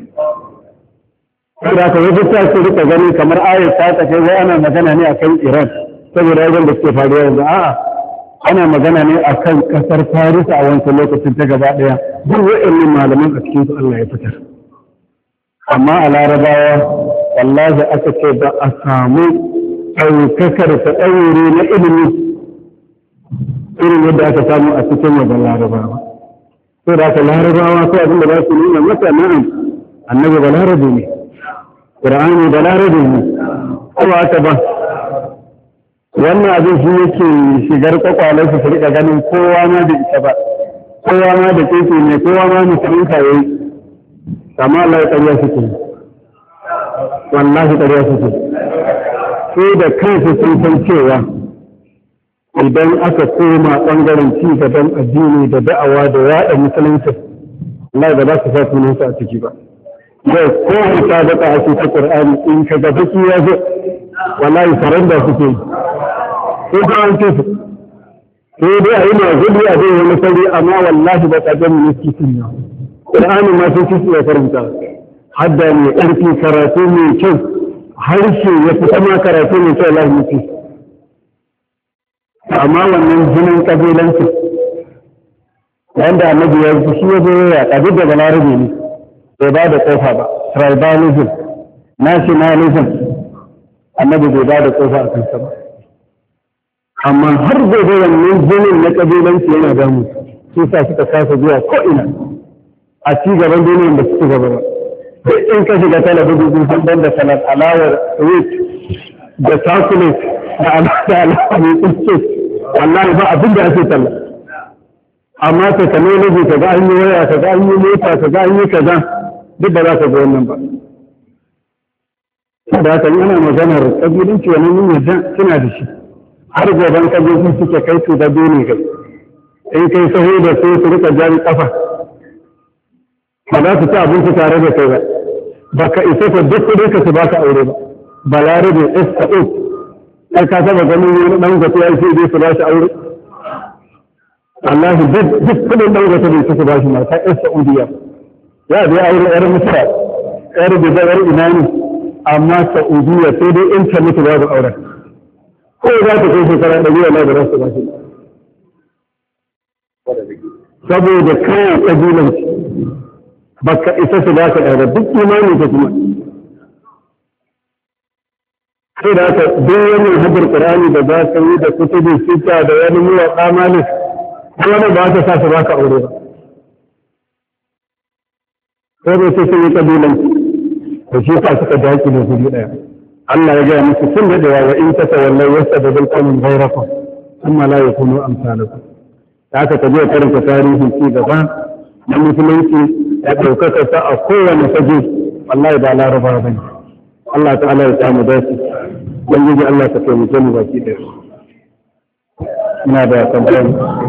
Speaker 1: da ka wasu ta ce rika gani kamar ayat ta ta kai ana magana ne akan Iran saboda yawan da suke faruwa yanzu a'a ana magana ne akan kasar Faris a wancan lokacin ta gaba daya duk wa'annan malaman a cikin su Allah ya fitar amma a Larabawa wallahi aka ce da a samu ɗaukakar ta ɗaure na ilimi irin yadda aka samu a cikin wajen Larabawa sai da aka Larabawa sai abin da za su nuna masa na'am annabi ba Larabe ne Qur'ani da Larabe ne ko aka ba wannan abin shi yake shigar kwakwalai su rika ganin kowa ma da ita ba kowa ma da keke ne kowa ma musulun kayayi amma Allah ya ƙarya suke wallahi ƙarya suke sai da kansu sun san cewa idan aka koma ɓangaren ci gaban addini da da'awa da yaɗa musulunci Allah ba za su sa sunansu a ciki ba yau ko musabaka a cikin Qur'ani in ka ga baki ya zo wallahi saranda suke yi ko ba an ce su sai dai a yi ma gudu a zai wani sauri amma wallahi ba ka gani ne cikin yau Qur'ani ma sun ci ya karanta hadda mai ƙarfi karatu mai kyau harshe ya fi sama karatu mai kyau Allah ya ci amma wannan jinin kabilanci wanda annabi ya yi shi ya zo ya kabi da balarabe ne bai ba da kofa ba tribalism nationalism annabi bai ba da kofa a kansa ba amma har gobe wannan jinin na kabilanci yana damu su sa suka kasa zuwa ko'ina a ci gaban duniyar da suka gaba ba sai in ka shiga talabijin sun ban da salat alawar wheat da chocolate da alawa mai tsukke wallahi ba abin da ake talla amma technology ka ga an yi waya ka ga an yi mota ka ga an yi kaza duk da za ka ga wannan ba da haka yana maganar kabilanci wannan yin yadda suna da shi har goban kabilun suke kai su da dole kai in kai sahu da su su rika jari kafa ba za su ci abinci tare da kai ba ba ka isa ka duk kudin ka su ba ka aure ba balarabe ista'ud sai ka saba ganin wani dan gato ya ce dai su ba shi aure Allah duk duk kudin dan gato bai su ba shi mata ista'udiyya ya da aure yar misra yar da yar ina ne amma Saudiya sai dai in ta mutu babu auren ko za ta kai shekara ɗari wala da rasu ba shi saboda kayan ƙabilanci baka isa su ba ka ɗaya duk imani ta kuma sai da haka duk wani hadar ƙur'ani da za ka yi da kutubin sita da wani muwa ƙamalin wani ba ta sa su ba ka aure ba ko bai sai sun yi ƙabilanci da shi sa suka daƙi da guri ɗaya Allah ya gaya musu sun daɗewa wa in ta tawallai wasta da zulƙamin gairakon amma la ya kunu amsalakum da aka tafiya karanta tarihin ci gaba na musulunci ya ɗaukaka ta a kowane fage wallahi ba laraba ba ne Allah ta'ala ya samu dace ubangiji Allah ta taimake mu baki da su ina da tambayar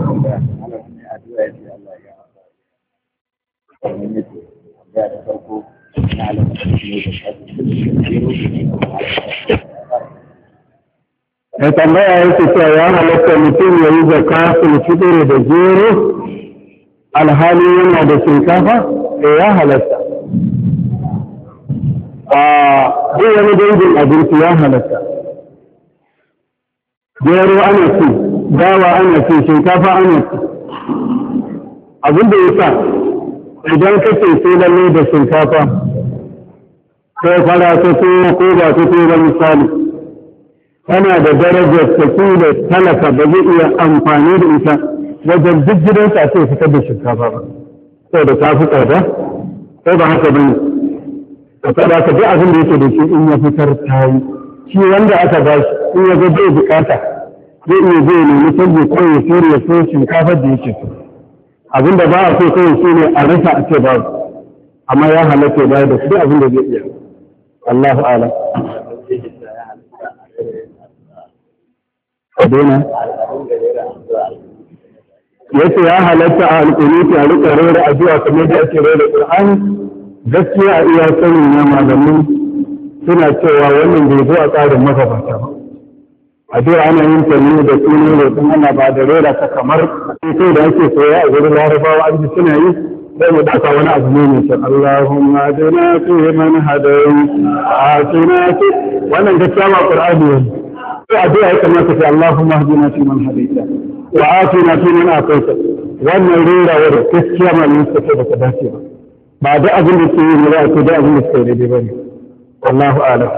Speaker 1: ya tambaya yake cewa ya halatta mutum ya yi zakatul fitr da gero alhali yana da shinkafa eh ya halatta a duk wani dangin abinci ya halatta gero ana ci dawa ana ci shinkafa ana ci abin da ya sa idan ka ce sai lalle da shinkafa ko fara ta ko ba ta ba misali tana da darajar ta da talaka ba zai iya amfani da ita wajen duk gidansa sai fitar da shinkafa ba sai da ta fi tsada ko ba haka bane ka kada ka duk abin da yake da shi in ya fitar ta yi shi wanda aka ba shi in ya ga bai bukata zai iya zai nemi canji ko ya sayar ya so shinkafar da yake so abin da ba a so kawai shi ne a rasa a ce babu amma ya halatta ba da duk abin da zai iya Allahu a'lam Adena yace ya halatta a alƙunuti a rika rera addu'a kamar da ake rera Qur'ani gaskiya a iya sanin na malamin suna cewa wannan bai zo a tsarin magabata ba addu'a ana yin ta ne da sunan roƙon Allah ba da rera ta kamar sai da ake koya a gurin Larabawa an ji suna yi sai mu dauka wani abu ne mai kyau Allahumma adina fi man hadayt atina fi wannan gaskiya ba Qur'ani ne addu'a ya kamata sai Allahumma hadina fi man hadayta wa atina fi man atayta wannan rera wa gaskiya ma ne take da dace ba ba da abin da ke yi ne ba ko da abin da ke daidai bane Allahu a'lam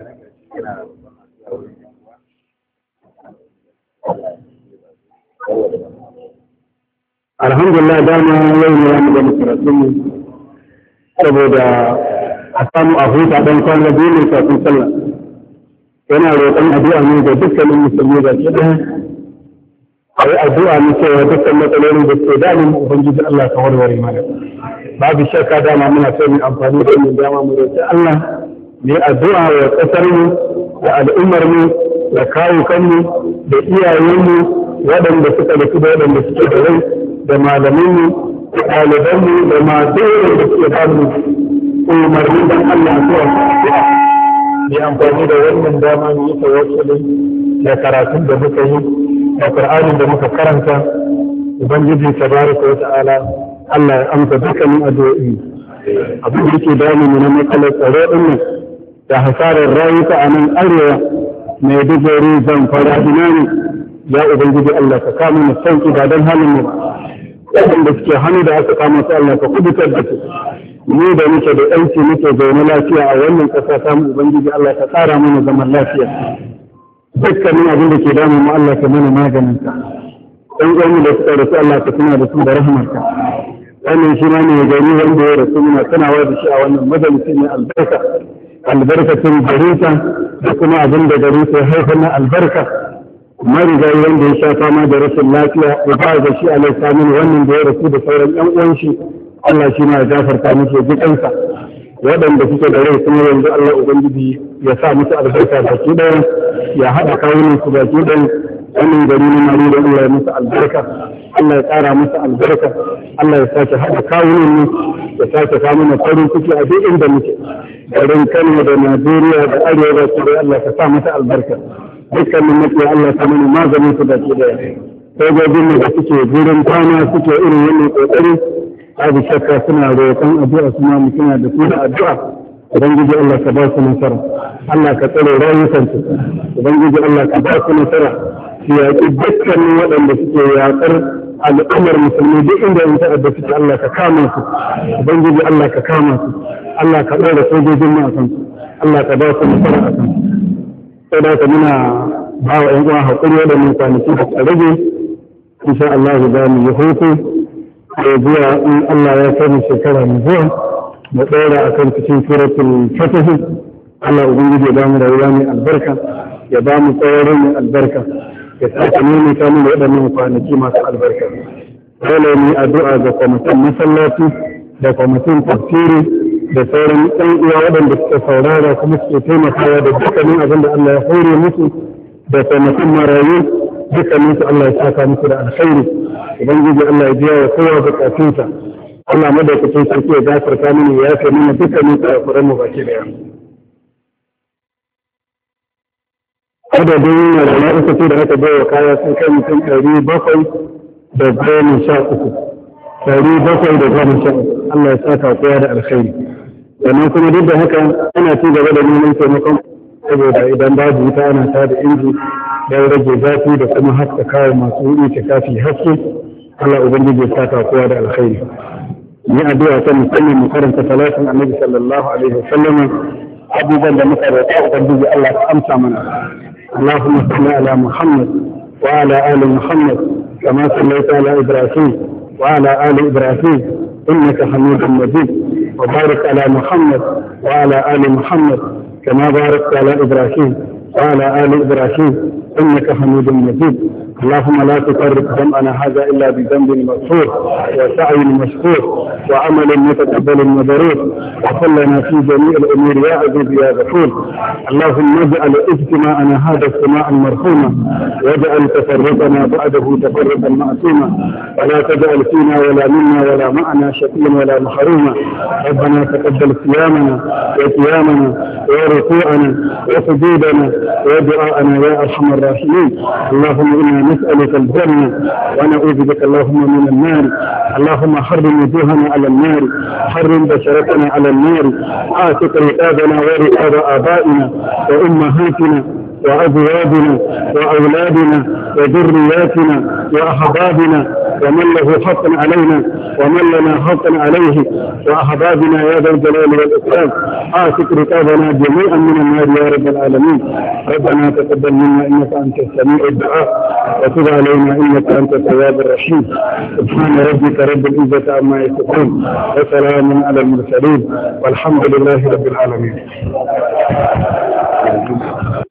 Speaker 1: alhamdulillah dama yau ne ya mu karatu mu saboda a samu a huta dan kwana biyu ne kafin sallah yana roƙon addu'a ne ga dukkanin musulmi da ke ɗaya a yi addu'a ne cewa dukkan matsalolin da ke damin ubangiji Allah ka warware mana babu shakka dama muna so mu amfani da wannan dama mu roƙi Allah mu yi addu'a wa ƙasar mu da al'ummar mu da kawukan mu da iyayen mu waɗanda suka da su da waɗanda suke da rai da malamin mu da ɗaliban mu da masu da suke da mu umarni dan Allah a zuwa addu'a yi amfani da wannan dama mu yi tawassuli da karatun da muka yi da Qur'anin da muka karanta ubangiji tabaraka wa ta'ala Allah ya amsa dukkanin addu'o'i abin da yake damu mu na matsalar tsaro din nan da hasarar rayuka a nan arewa mai dubori zan fara ina ne ya ubangiji Allah ka kama mu sauki ba don halin mu ba waɗanda suke hannu da aka kama su Allah ka kubutar da su ni da muke da ɗanci muke zaune lafiya a wannan ƙasa samu ubangiji Allah ka tsara mana zaman lafiya dukkanin abin da ke damu mu Allah ka mana maganin ka ɗan uwanmu da suka rasu Allah ka tuna da su da rahamarka wannan shi ma ne gari wanda ya rasu muna tunawa da shi a wannan majalisi mai albarka albarkacin garinsa da kuma abin da garinsa ya haifar na albarka marigayi wanda ya sha fama da rashin lafiya ya ba da shi alai samin wannan da ya rasu da sauran ƴan uwan shi Allah shi ma ya gafarta musu ji kansa waɗanda suke da rai kuma yanzu Allah ubangiji ya sa musu albarka baki ɗaya ya haɗa kawunan su baki ɗaya wannan gari na mari da Allah ya musu albarka Allah ya ƙara musu albarka Allah ya sake haɗa kawunan mu ya sake kawo mana farin ciki a duk inda muke garin Kano da Najeriya da Arewa su da Allah ka sa mata albarka dukkanin maƙiya Allah ka mana maganin su da ke da sojojin da suke gurin kwana suke irin wannan kokari abu shakka suna roƙon addu'a suna mutuna da su da addu'a ubangiji Allah ka ba su nasara Allah ka tsare rayukansu ubangiji Allah ka ba su nasara su yaƙi dukkanin waɗanda suke yaƙar al'ummar musulmi duk inda yin ta'adda suke Allah ka kama su ubangiji Allah ka kama su Allah ka ɗora sojojin mu a kansu Allah ka ba su nasara a kansu sai da ka muna ba wa ƴan uwa haƙuri waɗannan kwanaki da ka rage insha Allah za mu yi hutu da zuwa in Allah ya kai mu shekara mai zuwa mu ɗora a kan cikin suratul fatih Allah ubangiji ya ba mu rayuwa mai albarka ya ba mu tsayaro mai albarka ya sake nuna ta mu da waɗannan kwanaki masu albarka dole mu addu'a ga kwamitin masallaci da kwamitin tafsiri da sauran ɗan uwa waɗanda suka saurara kuma suke taimakawa da dukkanin abin da Allah ya hore musu da kwamitin marayu dukkanin su Allah ya saka musu da alkhairi ubangiji Allah ya biya wa kowa bukatunsa Allah madaukakin sarki ya gafarta mini ya yafe mana dukkanin kurakuran mu baki daya adadin rana uku ce da aka bai wa kaya sun kai mutum ɗari bakwai da goma sha uku ɗari bakwai da goma sha uku Allah ya saka kowa da alkhairi sannan kuma duk da haka ana ci gaba da neman taimakon saboda idan babu wuta ana ta da inji don rage zafi da kuma haska kawo masu wuri ta kafi haske Allah ubangiji ya saka kowa da alkhairi ni addu'a ta musamman mu karanta salatin annabi sallallahu alaihi wasallam abubuwan da muka roƙa ubangiji Allah ya amsa mana Allahumma salli ala Muhammad wa ala ali Muhammad kama sallaita ala Ibrahim wa ala ali Ibrahim innaka Hamidum Majid wa barik ala Muhammad wa ala ali Muhammad kama barakta ala Ibrahim wa ala ali Ibrahim innaka Hamidum Majid اللهم لا تفرق جمعنا هذا إلا بذنب مغفور وسعي مشكور وعمل متقبل مبرور وصل لنا في جميع الأمور يا عزيز يا غفور اللهم اجعل اجتماعنا هذا اجتماعا مرحوما واجعل تفرقنا بعده تفرقا معصوما ولا تجعل فينا ولا منا ولا معنا شقيا ولا محروما ربنا تقبل صيامنا وقيامنا وركوعنا وسجودنا ودعاءنا يا أرحم الراحمين اللهم إنا نسألك الجنة ونعوذ بك اللهم من النار اللهم حرم وجوهنا على النار حرم بشرتنا على النار آتك رقابنا ورقاب آبائنا وأمهاتنا وأزواجنا وأولادنا وذرياتنا وأحبابنا ومن له حق علينا ومن لنا حق عليه وأحبابنا يا ذا الجلال والإكرام آتك رقابنا جميعا من النار يا رب العالمين ربنا تقبل منا إنك أنت السميع الدعاء وتب علينا إنك أنت التواب الرحيم سبحان ربك رب العزة عما يصفون وسلام على المرسلين والحمد لله رب العالمين